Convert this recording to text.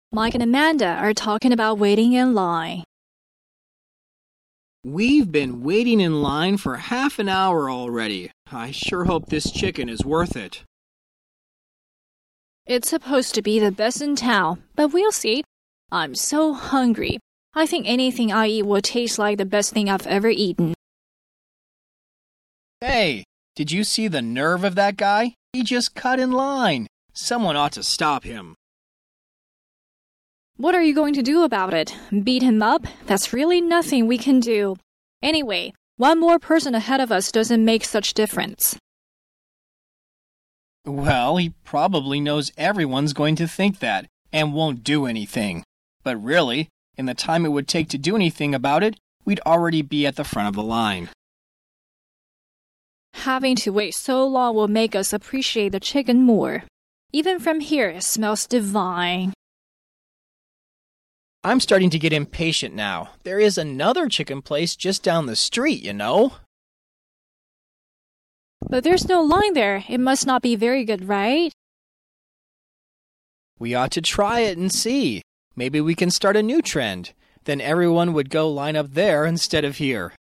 Mike and Amanda are talking about waiting in line. We've been waiting in line for half an hour already. I sure hope this chicken is worth it. It's supposed to be the best in town, but we'll see. I'm so hungry. I think anything I eat will taste like the best thing I've ever eaten. Hey, did you see the nerve of that guy? He just cut in line. Someone ought to stop him. What are you going to do about it? Beat him up? That's really nothing we can do. Anyway, one more person ahead of us doesn't make such difference. Well, he probably knows everyone's going to think that and won't do anything. But really, in the time it would take to do anything about it, we'd already be at the front of the line. Having to wait so long will make us appreciate the chicken more. Even from here, it smells divine. I'm starting to get impatient now. There is another chicken place just down the street, you know. But there's no line there. It must not be very good, right? We ought to try it and see. Maybe we can start a new trend. Then everyone would go line up there instead of here.